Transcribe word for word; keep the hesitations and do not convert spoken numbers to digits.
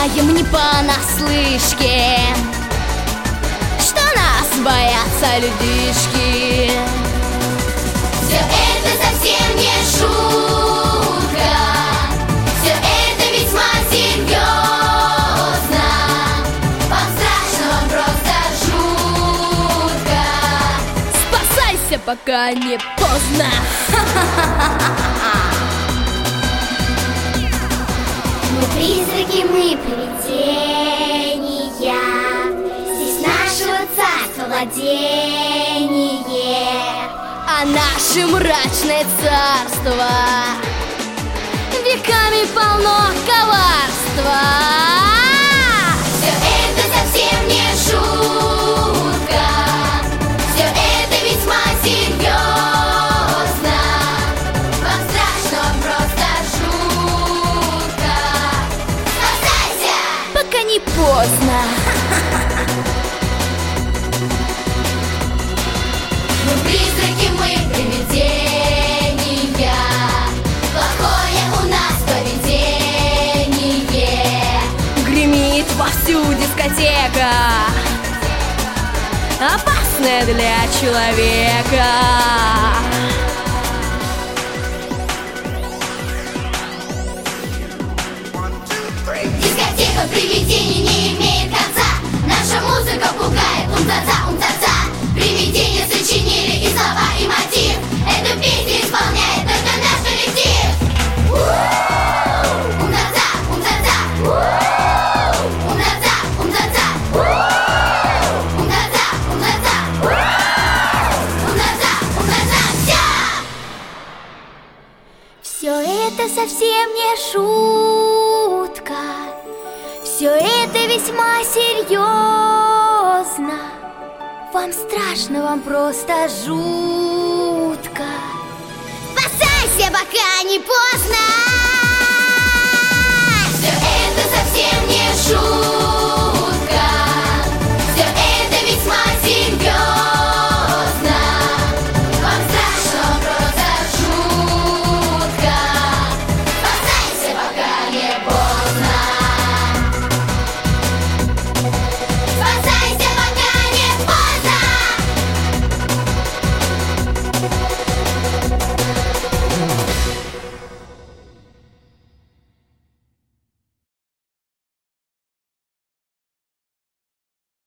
знаем не понаслышке, что нас боятся людишки. Все это совсем не шутка, все это весьма серьезно. Вам страшно, вам просто жутко. Спасайся, пока не поздно. Мы призраки, мы привидения, здесь нашего царства владение, а наше мрачное царство веками полно коварства. Все это совсем не шутка, все это весьма серьезно. Вам страшно, вам просто жутко. Спасайся, пока не поздно. Мы призраки, мы привидения, плохое у нас поведение. Гремит вовсю дискотека, опасная для человека. Дискотека привидений не имеет конца. Наша музыка пугает, ум-за-за, ум-за-за. Привидения сочинили и слова, и мотив. Эту песню исполняет только наш коллектив. Ум-за-за, ум-за-за. Ум-за-за, ум-за-за. Ум-за-за, ум-за-за. Ум-за-за, ум-за-за. Все это совсем не шутка, все это весьма серьезно. Вам страшно, вам просто жутко. Спасайся, пока не поздно.